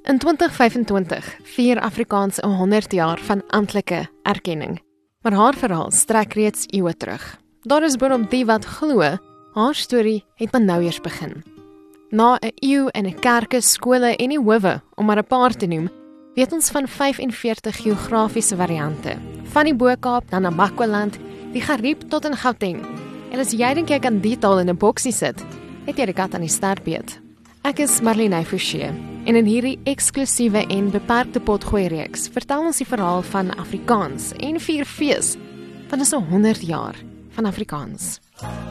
In 2025 vier Afrikaans 100 jaar van amptelike erkenning. Maar haar verhaal strek reeds eeue terug. Daar is boonop die wat glo, haar storie het maar nou eers begin. Na 'n eeu in 'n kerke, skole en die howe, om maar 'n paar te noem, weet ons van 45 geografiese variante. Van die Bo-Kaap na Namakwa-land, die Gariep tot in Gauteng. En as jy dink jy kan die taal in 'n boksie sit, het jy die kat aan die stert beet. Ek is Marlene Forsie en in hierdie eksklusiewe en beperkte potgooi reeks vertel ons die verhaal van Afrikaans en vier fees van 100 jaar van Afrikaans.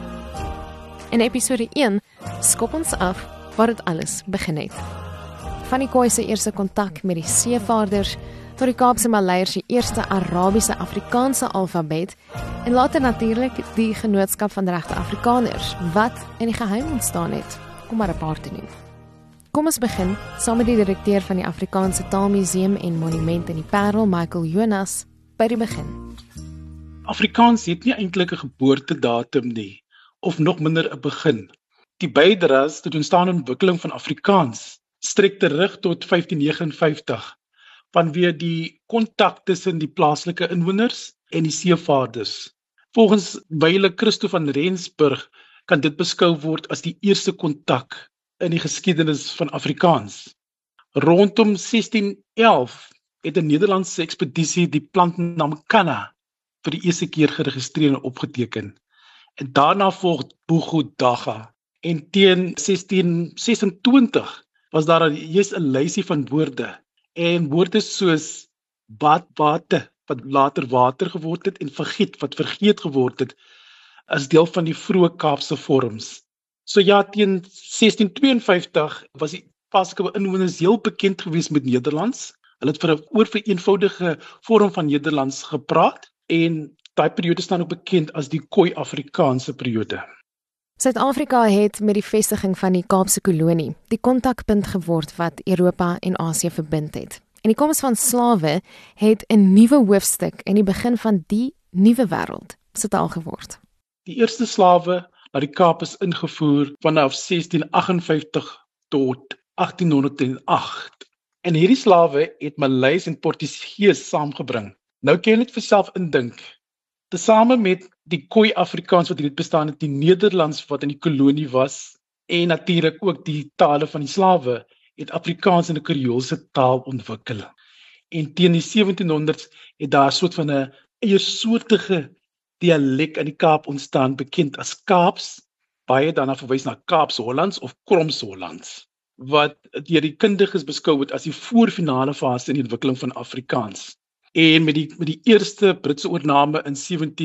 In episode 1 skop ons af waar dit alles begin het. Van die Khoi se eerste kontak met die seevaarders tot die Kaapse Maleiers se eerste Arabiese Afrikaanse alfabet en later natuurlik die Genootskap van Regte Afrikaners wat in die geheim ontstaan het, om maar 'n paar te noem. Kom ons begin saam met die direkteur van die Afrikaanse Taalmuseum en Monument in die Parel, Michael Jonas, by die begin. Afrikaans het nie eintlik 'n geboortedatum nie, of nog minder 'n begin. Die bydraes tot ontstaan en ontwikkeling van Afrikaans strek terug tot 1559, vanweë die kontak tussen die plaaslike inwoners en die seevaarders. Volgens Wyle Christo van Rensburg kan dit beskou word as die eerste kontak in die geskiedenis van Afrikaans. Rondom 1611 het 'n Nederlandse ekspedisie die plantnaam Kanna vir die eerste keer geregistreer en opgeteken. En daarna volg Boegoedaga. En teen 1626 was daar eers 'n lysie van woorde. En woorde soos badwate, wat later water geword het, en vergiet, wat vergeet geword het, as deel van die vroeë Kaapse vorms. So ja, teen 1652 was die plaaslike inwoners heel bekend gewees met Nederlands. Hulle het vir 'n oorvereenvoudige vorm van Nederlands gepraat, en daai periode staan ook bekend as die Khoi-Afrikaanse periode. Suid-Afrika het met die vestiging van die Kaapse kolonie die kontakpunt geword wat Europa en Asië verbind het. En die koms van slawe het 'n nuwe hoofstuk in die begin van die nuwe wêreld se taal geword. Die eerste slawe na die Kaap is ingevoer vanaf 1658 tot 1808. En hierdie slawe het Maleis en Portugees saamgebring. Nou kan jy net vir self indink. Tesame met die Khoi-Afrikaans wat hier bestaan het, die Nederlands wat in die kolonie was, en natuurlik ook die tale van die slawe, het Afrikaans in 'n Kreoolse taal ontwikkel. En teen die 1700s het daar 'n soort van 'n eiersoortige dialek in die Kaap ontstaan, bekend as Kaaps, baie daarna verwys na Kaaps-Hollands of Kroms-Hollands, wat deur die kundiges beskou word as die voorfinale fase in die ontwikkeling van Afrikaans. En met die eerste Britse oorname in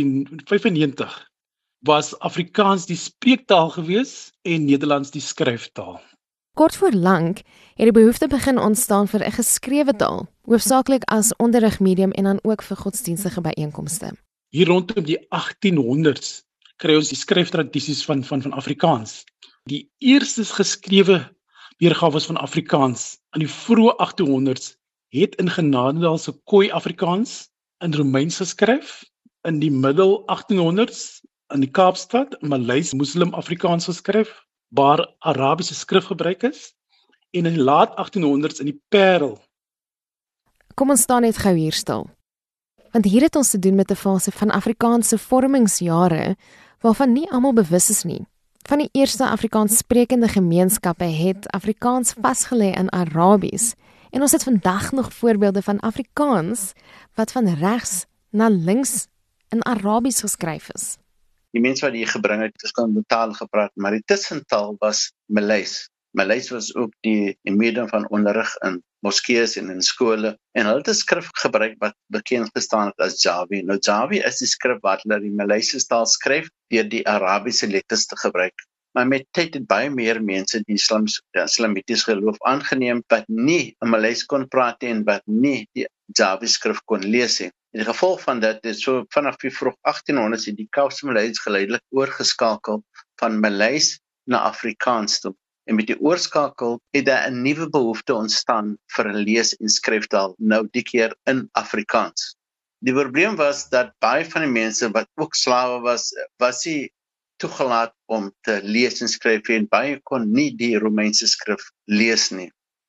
1795 was Afrikaans die spreektaal gewees en Nederlands die skryftaal. Kort voor lank het die behoefte begin ontstaan vir 'n geskrewe taal, hoofsaaklik as onderrigmedium en dan ook vir godsdienstige byeenkomste. Hier rondom die 1800s kry ons die skryftradisies van Afrikaans. Die eerste geskrewe weergawe van Afrikaans in die vroeë 1800s het in Genadendal se Khoi-Afrikaans in Romeins geskryf, in die middel 1800s in die Kaapstad Maleis Muslim Afrikaans geskryf, waar Arabiese skrif gebruik is, en in die laat 1800s in die Parel. Kom ons staan net gou hier stil. Want hier het ons te doen met 'n fase van Afrikaanse vormingsjare waarvan nie almal bewus is nie. Van die eerste Afrikaans sprekende gemeenskappe het Afrikaans vasgelê in Arabies. En ons het vandag nog voorbeelde van Afrikaans wat van regs na links in Arabies geskryf is. Die mense wat hier gebring het, verskillende tale gepraat, maar die tussentaal was Maleis. Maleis was ook die medium van onderrig in moskeeë en in skole, en hulle het 'n skrif gebruik wat bekend gestaan het as Jawi. Nou Jawi is die skrif wat hulle die Maleisiese taal skryf deur die Arabiese letters te gebruik. Maar met tyd het baie meer mense die islamitiese geloof aangeneem wat nie 'n Maleis kon praat en wat nie die Jawi skrif kon lees nie. En die gevolg van dit is so vanaf die vroeg 1800s het die Kaapse Maleis geleidelik oorgeskakel van Maleis na Afrikaans toe. En met die oorskakel het daar 'n nuwe behoefte ontstaan vir 'n lees- en skryftaal, nou die keer in Afrikaans. Die probleem was dat baie van die mense wat ook slawe was nie toegelaat om te lees en skryf, en baie kon nie die Romeinse skrif lees nie.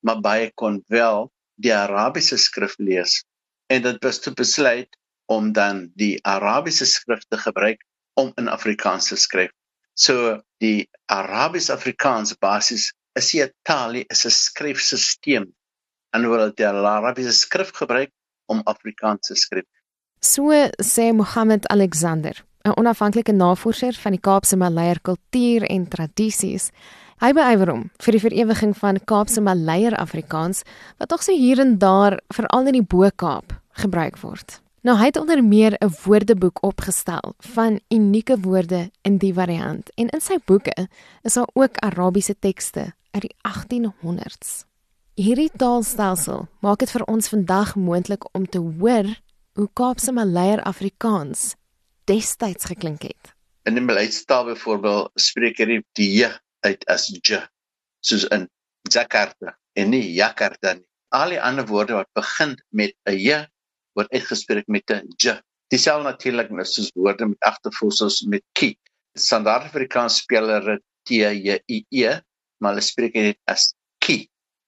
maar baie kon wel die Arabiese skrif lees. En dit was toe besluit om dan die Arabiese skrif te gebruik om in Afrikaans te skryf. So die Arabies-Afrikaans basis is nie 'n taal nie, is 'n skryfsisteem. En hulle het die Arabiese skrif gebruik om Afrikaans te skryf. So sê Mohammed Alexander, 'n onafhanklike navorser van die Kaapse Maleier kultuur en tradisies. Hy beywer hom vir die verewiging van Kaapse Maleier Afrikaans, wat tog so hier en daar, veral in die Bo-Kaap, gebruik word. Nou, hy het onder meer 'n woordeboek opgestel van unieke woorde in die variant, en in sy boeke is daar ook Arabiese tekste uit die 1800s. Hierdie taalstelsel maak dit vir ons vandag moontlik om te hoor hoe Kaapse Maleier Afrikaans destyds geklink het. In die Maleitaal byvoorbeeld spreek jy die j uit as j, soos in Jakarta en nie Jakarta nie. Al die ander woorde wat begin met 'n j word uitgespreek met 'n j. Dieselfde natuurlik soos woorde met agtervoegsels met ki. Standaard Afrikaans spel hulle t j i e, maar hulle spreek dit as ki,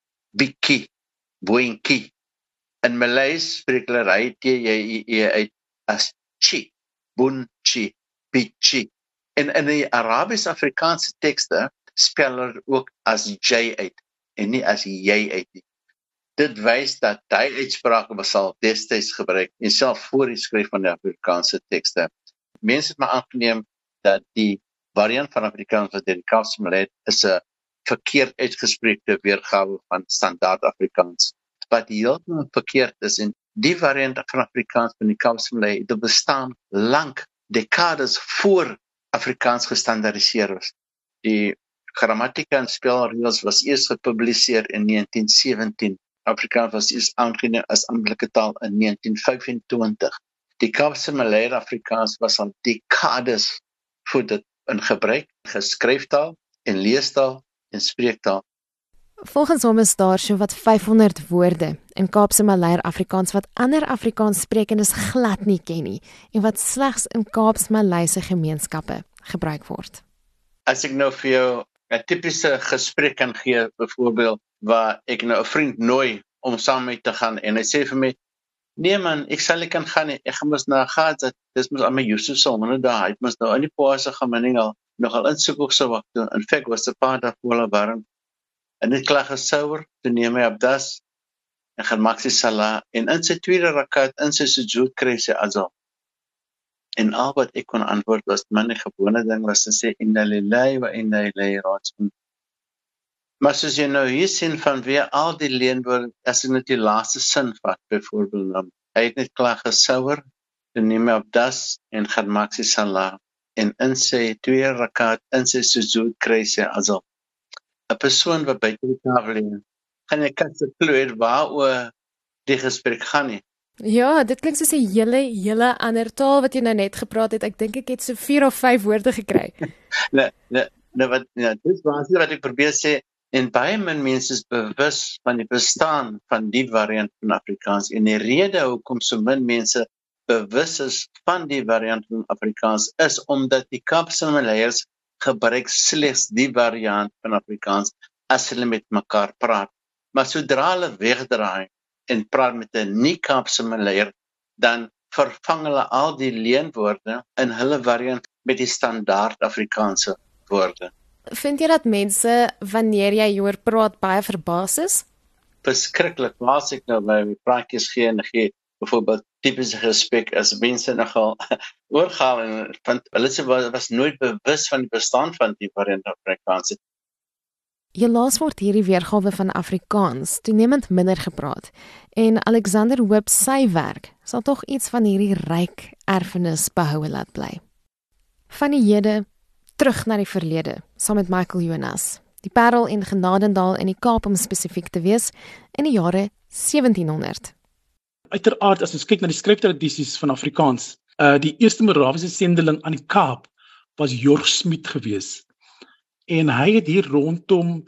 biki, boinki. In Maleis spreek hulle hy t j i e uit as chi, bunchi, bichi. En in die Arabies-Afrikaanse tekste spel hulle ook as jy uit en nie as jy uit nie. Dit wys dat die uitsprake was al destyds gebruik en self voor die skryf van die Afrikaanse tekste. Mense het maar aangeneem dat die variant van Afrikaans wat in die Kaapse Malei is 'n verkeerd uitgespreekte weergawe van standaard Afrikaans. Wat heeltemal verkeerd is, en die variant van Afrikaans van die Kaapse Malei het bestaan lank, dekades voor Afrikaans gestandaardiseer was. Die grammatika en spelreëls was eers gepubliseer in 1917. Afrikaans was eers aangeneem as amptelike taal in 1925. Die Kaapse Maleier Afrikaans was al dekades voor dit in gebruik, geskryftaal en leestaal en spreektaal. Volgens hom is daar so wat 500 woorde in Kaapse Maleier Afrikaans wat ander Afrikaans sprekendes glad nie ken nie en wat slegs in Kaapse Maleise gemeenskappe gebruik word. As ek nou vir jou 'n tipiese gesprek kan gee, byvoorbeeld waar ek nou 'n vriend nooi om saam met te gaan en hy sê vir my, nee man, ek sal nie kan gaan nie, ek gaan mos na Gaza, dis mos aan my Yusuf se honderde dae, hy het mos nou in die poase gaan nogal insoek of so wat doen. In feite was 'n paar dae voor hulle warm en dit klaar gesouer, toe neem hy abdas en gaan maak sy salat en in sy tweede rakat in sy sujud kry sy azal. En al wat ek kon antwoord was, man, die gewone ding was te sê, inna lillahi wa inna ilaihi raji'un. Maar soos jy nou hier sien van weer al die leenwoorde, as jy net die laaste sin vat, byvoorbeeld, hy het net klaar gesouer, dan neem hy abdas en gaan maak sy salat, en in sy tweede rakat, in sy sujud kry sy azal. 'n Persoon wat buite die tafel lê, gaan jy kan se kleur waaroor die gesprek gaan nie. Ja, dit klink soos 'n hele ander taal wat jy nou net gepraat het. Ek dink ek het so 4 of 5 woorde gekry. Nee, dis wat ek probeer sê, en baie min mense is bewus van die bestaan van die variant van Afrikaans, en die rede hoekom so min mense bewus is van die variant van Afrikaans is omdat die Kaapse Maleiers gebruik slegs die variant van Afrikaans as hulle met mekaar praat. Maar sodra hulle wegdraai en praat met 'n nie-Kaapse Maleier, dan vervang hulle al die leenwoorde in hulle variant met die standaard Afrikaanse woorde. Vind jy dat mense, wanneer jy hoor praat, baie verbaas is? Beskiklik, as ek nou by praatjies gee en gee, byvoorbeeld tipiese gesprek, as mense nogal oorgaan, en want hulle was nooit bewus van die bestaan van die variant Afrikaans. Helaas word hierdie weergawe van Afrikaans toenemend minder gepraat, en Alexander hoop sy werk sal tog iets van hierdie ryk erfenis behoue laat bly. Van die hede, terug na die verlede, saam met Michael Jonas, die Parel en Genadendal in die Kaap om spesifiek te wees, in die jare 1700. Uiteraard, as ons kyk na die skryftradisies van Afrikaans, die eerste Morawiese sendeling aan die Kaap was Jorg Smit gewees. En hy het hier rondom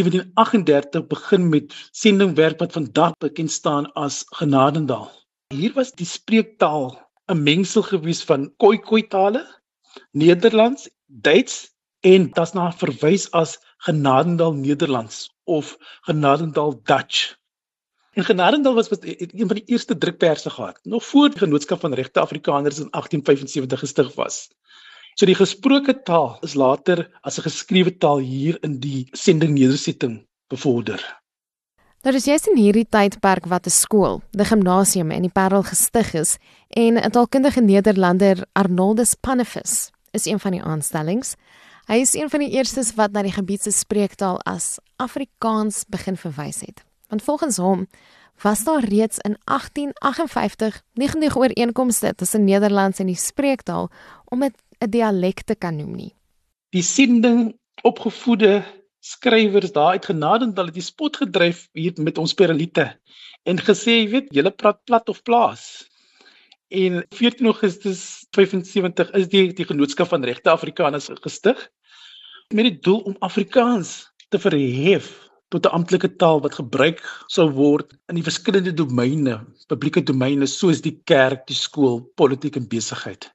1738 begin met sendingwerk wat vandag bekend staan as Genadendal. Hier was die spreektaal 'n mengsel gewees van Khoi-Khoi tale, Nederlands, Duits en dit na verwys as Genadendal Nederlands of Genadendal Dutch. En Genadendal was een van die eerste drukperse gehad, nog voor die Genootskap van Regte Afrikaners in 1875 gestig was. So die gesproke taal is later as 'n geskrewe taal hier in die sending nedersetting bevorder. Nou dis juist in hierdie tydperk wat 'n skool, die gimnasium in die Parel gestig is en 'n taalkundige Nederlander Arnoldus Pannevis is een van die aanstellings. Hy is een van die eerstes wat na die gebied se spreektaal as Afrikaans begin verwys het. Want volgens hom was daar reeds in 1858 nie genoeg ooreenkomste tussen Nederlands en die spreektaal om dit 'n dialek te kan noem nie. Die sending opgevoede skrywers daar uit Genadendal het die spot gedryf hier met ons Pareliete en gesê, jy weet, julle praat plat of plaas. En 14 Augustus 75 is die Genootskap van Regte Afrikaners gestig met die doel om Afrikaans te verhef tot 'n amptelike taal wat gebruik sou word in die verskillende domeine, publieke domeine soos die kerk, die skool, politiek en besigheid.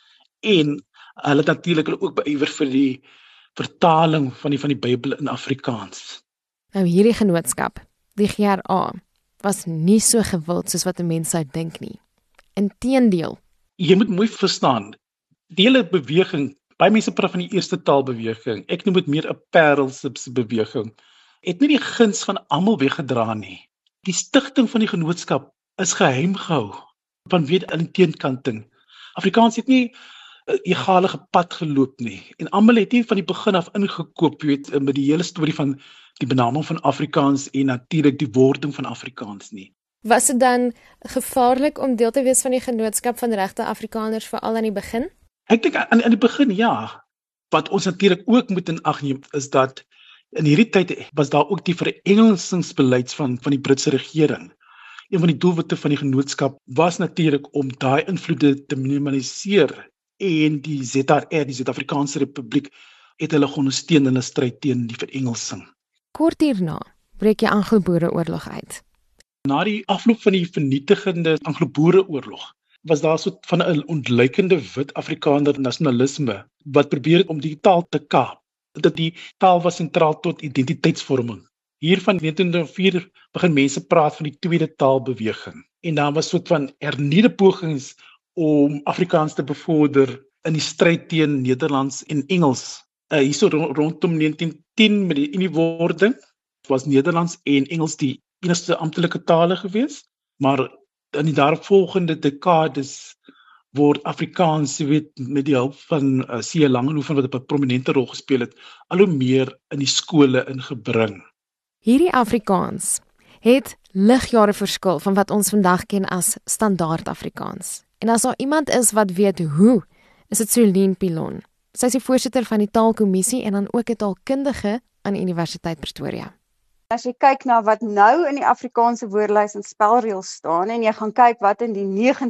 En hulle natuurlik ook beywer vir die vertaling van die Bybel in Afrikaans. Nou hierdie genootskap, die GRA, was nie so gewild soos wat 'n mens sou dink nie. Inteendeel. Jy moet mooi verstaan, die hele beweging, baie mense praat van die eerste taalbeweging, ek noem dit meer 'n parelse beweging, het nie die guns van almal weggedra nie. Die stigting van die genootskap is geheim gehou, vanweë in teenkanting. Afrikaans het nie 'n egalige pad geloop nie, en almal het nie van die begin af ingekoop, weet, met die hele storie van die benaming van Afrikaans en natuurlik die wording van Afrikaans nie. Was dit dan gevaarlik om deel te wees van die Genootskap van Regte Afrikaners veral aan die begin? Ek dink aan die begin ja. Wat ons natuurlik ook moet in ag neem is dat in hierdie tyd was daar ook die verengelsingsbeleid van die Britse regering. Een van die doelwitte van die genootskap was natuurlik om daai invloede te minimaliseer en die ZRR, die Suid-Afrikaanse Republiek, het hulle ondersteun in hulle stryd teen die verengelsing. Kort hierna breek die Anglo-Boereoorlog uit. Na die afloop van die vernietigende Anglo-Boereoorlog was daar so van 'n ontluikende wit Afrikaner nasionalisme wat probeer het om die taal te kaap. Dat die taal was sentraal tot identiteitsvorming. Hier van 1904 begin mense praat van die tweede taalbeweging. En daar was soort van hernieude pogings om Afrikaans te bevorder in die stryd teen Nederlands en Engels. Hierso rondom 1910 met die Uniewording was Nederlands en Engels die enigste amptelike tale gewees, maar in die daaropvolgende dekades word Afrikaans, weet, met die hulp van C.L. Langehoven wat 'n prominente rol gespeel het, al hoe meer in die skole ingebring. Hierdie Afrikaans het ligjare verskil van wat ons vandag ken as standaard Afrikaans. En as daar iemand is wat weet hoe, is dit Solien Pilon. Sy is die voorsitter van die Taalkommissie en dan ook 'n taalkundige aan die Universiteit Pretoria. As jy kyk na wat nou in die Afrikaanse woordelys en spelreëls staan en jy gaan kyk wat in die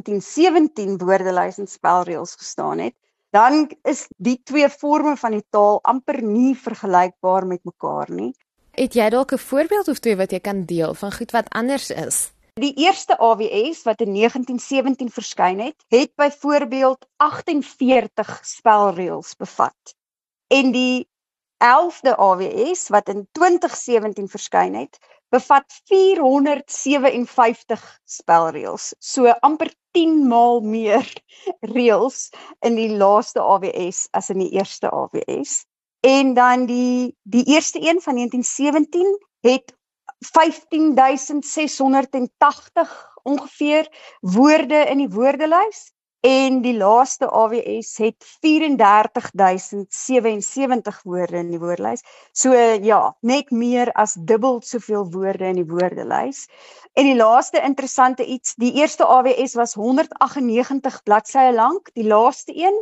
1917 woordelys en spelreëls gestaan het, dan is die twee forme van die taal amper nie vergelykbaar met mekaar nie. Het jy dalk 'n voorbeeld of twee wat jy kan deel van goed wat anders is? Die eerste AWS wat in 1917 verskyn het byvoorbeeld 48 spelreëls bevat. En die 11de AWS wat in 2017 verskyn het, bevat 457 spelreëls. So amper 10 maal meer reëls in die laaste AWS as in die eerste AWS. En dan die eerste een van 1917 het 15.680 ongeveer woorde in die woordelys en die laaste AWS het 34.077 woorde in die woordelys. So ja, net meer as dubbel soveel woorde in die woordelys. En die laaste interessante iets, die eerste AWS was 198 bladsye lank, die laaste een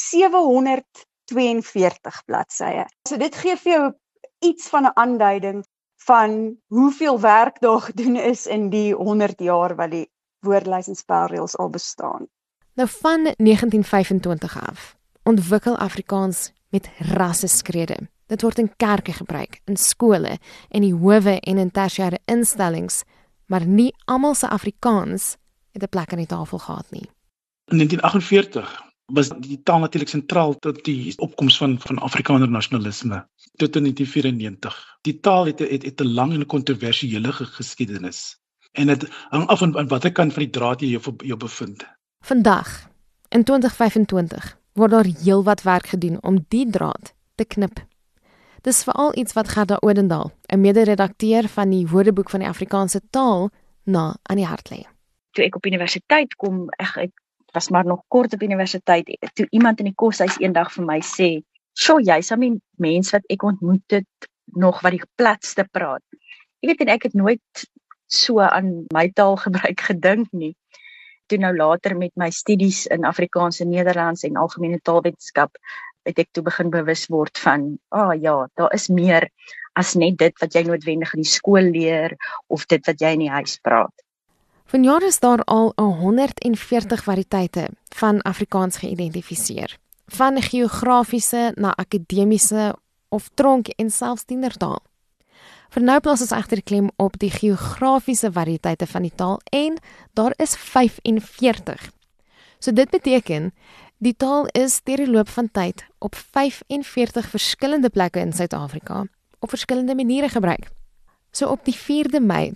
742 bladsye. So dit gee vir jou iets van 'n aanduiding van hoeveel werk daar gedoen is in die 100 jaar wat die woordelys en spelreëls al bestaan. Nou van 1925 af ontwikkel Afrikaans met rasseskrede. Dit word in kerke gebruik, in skole, in die howe en in tersiêre instellings, maar nie almal se Afrikaans het 'n plek aan die tafel gehad nie. In 1948 was die taal natuurlik sentraal tot die opkoms van Afrikaner nasionalisme. tot in 1994. Die taal het 'n lang en kontroversiële geskiedenis. En dit hang af van watter kant van die draad jy jou bevind. Vandag, in 2025, word daar heelwat werk gedoen om die draad te knip. Dis veral iets wat Gerda Odendaal, 'n mede-redakteur van die Woordeboek van die Afrikaanse taal, na aan die hart lê. Toe ek op universiteit kom, ek was maar nog kort op universiteit, toe iemand in die koshuis eendag vir my sê, "Sjoe, jy's aan die mens wat ek ontmoet het nog wat die platste praat." Jy weet, en ek het nooit so aan my taalgebruik gedink nie. Toe nou later met my studies in Afrikaans en Nederlands en algemene taalwetenskap, het ek toe begin bewus word van, ja, daar is meer as net dit wat jy noodwendig in die skool leer, of dit wat jy in die huis praat. Vanjaar is daar al 140 variëteite van Afrikaans geïdentifiseer. Van geografiese na akademiese of tronk en selfs tienertaal. Vir nou plaas ons egter klem op die geografiese variëteite van die taal en daar is 45. So dit beteken, die taal is deur die loop van tyd op 45 verskillende plekke in Suid-Afrika op verskillende maniere gebruik. So op die 4de Mei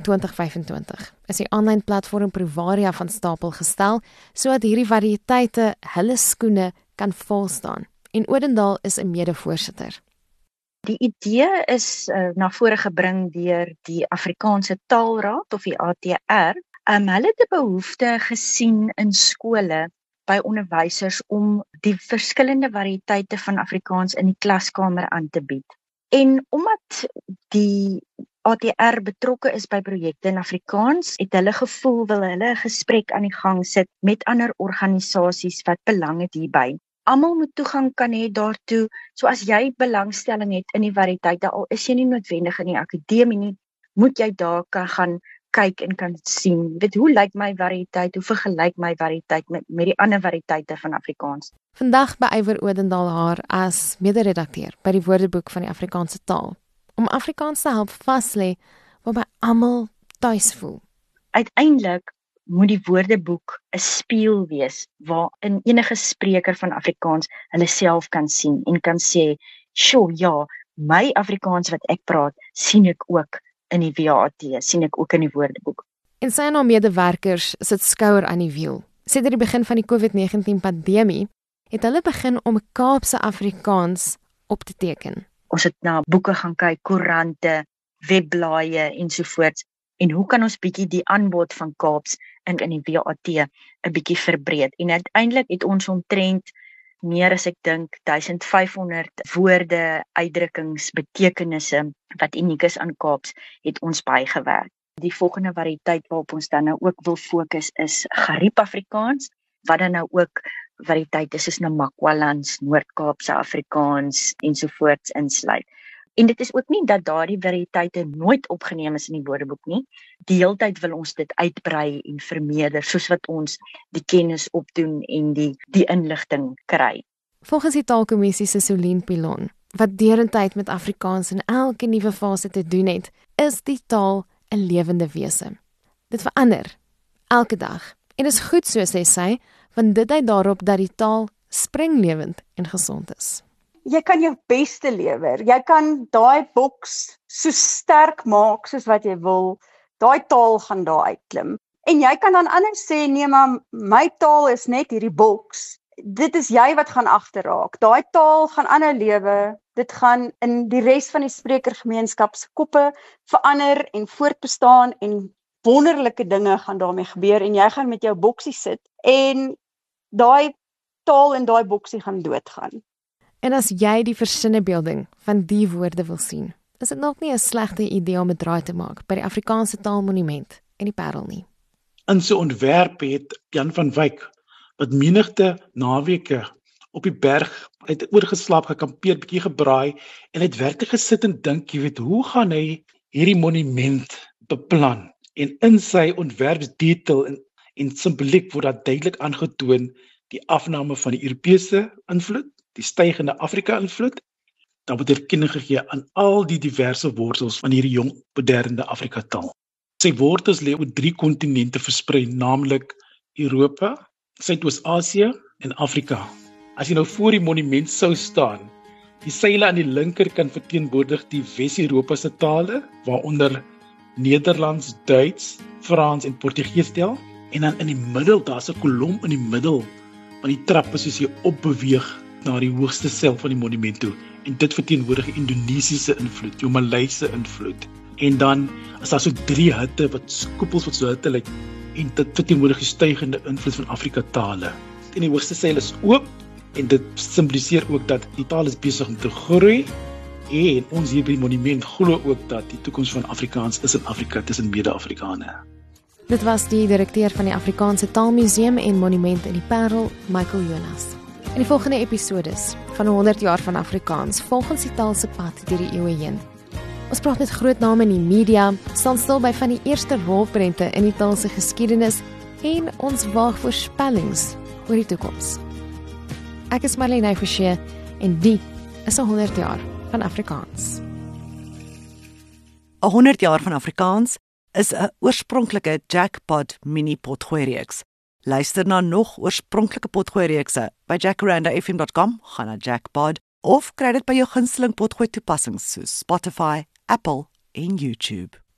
2025 is die aanlyn platform Provaria van stapel gestel, sodat hierdie variëteite hulle skoene kan volstaan. En Odendaal is 'n mede-voorsitter. Die idee is na vore gebring deur die Afrikaanse Taalraad of die ATR. Hulle het 'n behoefte gesien in skole by onderwysers om die verskillende variëteite van Afrikaans in die klaskamer aan te bied. En omdat die ATR betrokke is by projekte in Afrikaans, het hulle gevoel wil hulle 'n gesprek aan die gang sit met ander organisasies wat belang het hierby. Almal moet toegang kan hê daartoe, so as jy belangstelling het in die variëteite, al is jy nie noodwendig in die akademie nie, moet jy daar kan gaan kyk en kan sien, weet hoe lyk my variëteit, hoe vergelyk my variëteit met die ander variëteite van Afrikaans. Vandag beywer Odendaal haar as mede-redakteur by die Woordeboek van die Afrikaanse taal, om Afrikaans te help vaslê waarby almal tuis voel. Uiteindelik moet die Woordeboek 'n spieël wees waarin enige spreker van Afrikaans hulle self kan sien en kan sê, "Sjoe, ja, my Afrikaans wat ek praat, sien ek ook in die WAT, sien ek ook in die Woordeboek." En sy en haar medewerkers sit skouer aan die wiel. Sedert die begin van die COVID-19 pandemie het hulle begin om Kaapse Afrikaans op te teken. Ons het na boeke gaan kyk, koerante, webblaaie ensovoorts. En hoe kan ons bietjie die aanbod van Kaaps in die WAT 'n bietjie verbreed? En uiteindelik het ons omtrent meer as ek dink 1500 woorde, uitdrukkings, betekenisse wat uniek is aan Kaaps, het ons bygewerk. Die volgende variëteit waarop ons dan nou ook wil fokus is Gariep Afrikaans, wat dan nou ook variëteite soos Namakwalands, Noord-Kaapse Afrikaans ensovoorts insluit. En dit is ook nie dat daardie variëteite nooit opgeneem is in die Woordeboek nie. Die heeltyd wil ons dit uitbrei en vermeerder, soos wat ons die kennis opdoen en die inligting kry. Volgens die Taalkommissie se Solien Pilon, wat derentyd met Afrikaans in elke nuwe fase te doen het, is die taal 'n lewende wese. Dit verander elke dag. En dit is goed so, sê sy, want dit dui daarop dat die taal springlewend en gesond is. Jy kan jou beste lewer. Jy kan daai boks so sterk maak soos wat jy wil. Daai taal gaan daar uitklim. En jy kan dan anders sê, nee, maar my taal is net hierdie boks. Dit is jy wat gaan agterraak. Daai taal gaan aanhou lewe. Dit gaan in die res van die sprekergemeenskap se koppe verander en voortbestaan en wonderlike dinge gaan daarmee gebeur en jy gaan met jou boksie sit en daai taal in daai boksie gaan doodgaan. En as jy die versinnebeelding van die woorde wil sien, is dit nog nie 'n slegte idee om 'n draai te maak by die Afrikaanse Taalmonument in die Parel nie. In sy ontwerp het Jan van Wyk, wat menigte naweke op die berg uit oorgeslaap, gekampeer, bietjie gebraai en het werklik gesit en dink, jy weet, hoe gaan hy hierdie monument beplan? En in sy ontwerpsdetail en simboliek word dat duidelik aangetoon die afname van die Europese invloed, die stygende Afrika-invloed, dan word erkenning gegee aan al die diverse wortels van hierdie jong, moderne Afrika-taal. Sy wortels lê oor 3 kontinente versprei, naamlik Europa, Suidoos-Asië en Afrika. As jy nou voor die monument sou staan, Die seile aan die linkerkant verteenwoordig die Wes-Europa se tale, waaronder Nederlands, Duits, Frans en Portugees tel. En dan in die middel, daar's 'n kolom in die middel van die trappe soos jy opbeweeg na die hoogste seil van die monument toe. En dit verteenwoordig die Indonesiese invloed, die Maleise invloed. En dan is daar so 3 hutte wat koepels wat so hutte lyk, en dit verteenwoordig die stygende invloed van Afrika tale. En die hoogste seil is oop en dit simboliseer ook dat die taal is besig om te groei. En ons hier by die monument glo ook dat die toekoms van Afrikaans is in Afrika tussen mede-Afrikane. Dit was die direkteur van die Afrikaanse Taalmuseum en Monument in die Parel, Michael Jonas. In die volgende episodes van 100 jaar van Afrikaans, volg ons die taal se pad deur die eeue heen. Ons praat met groot name in die media, staan stil by van die eerste rolprente in die taal se geskiedenis en ons waag voorspellings oor die toekoms. Ek is Marlene Forsie en die is 100 jaar van Afrikaans. 100 jaar van Afrikaans is 'n oorspronklike Jackpot mini potgooi-reeks. Luister na nog oorspronklike potgooi-reekse by jacaranda.fm.com, gaan na Jackpot of kry dit by jou gunsteling potgooi toepassings soos Spotify, Apple en YouTube.